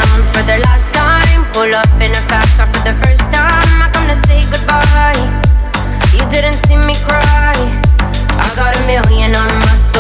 down for the last time. Pull up in a fast car for the first time. I come to say goodbye. You didn't see me cry. I got a million on my